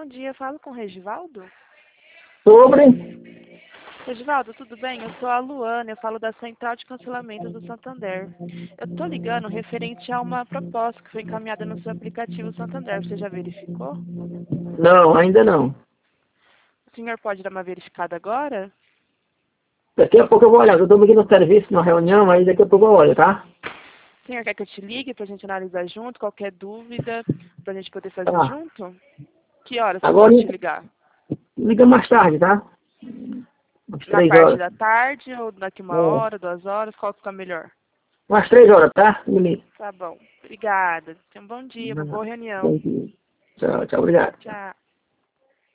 Bom dia, falo com o Regivaldo. Sobre? Regivaldo, tudo bem? Eu sou a Luana, eu falo da Central de Cancelamento do Santander. Eu estou ligando referente a uma proposta que foi encaminhada no seu aplicativo Santander. Você já verificou? Não, ainda não. O senhor pode dar uma verificada agora? Daqui a pouco eu vou olhar. Eu estou aqui no serviço, na reunião, aí daqui a pouco eu olho, tá? O senhor quer que eu te ligue para a gente analisar junto? Qualquer dúvida para a gente poder fazer Tá. junto? Que horas eu Agora, posso te ligar? liga mais tarde, tá? Umas Na 3 parte horas. da tarde ou daqui uma É. hora, 2 horas? Qual que fica melhor? Umas 3 horas, tá? Me liga. Tá bom. Obrigada. Tenha um bom dia, uma boa reunião. Bom dia. Tchau, tchau, obrigado. Tchau.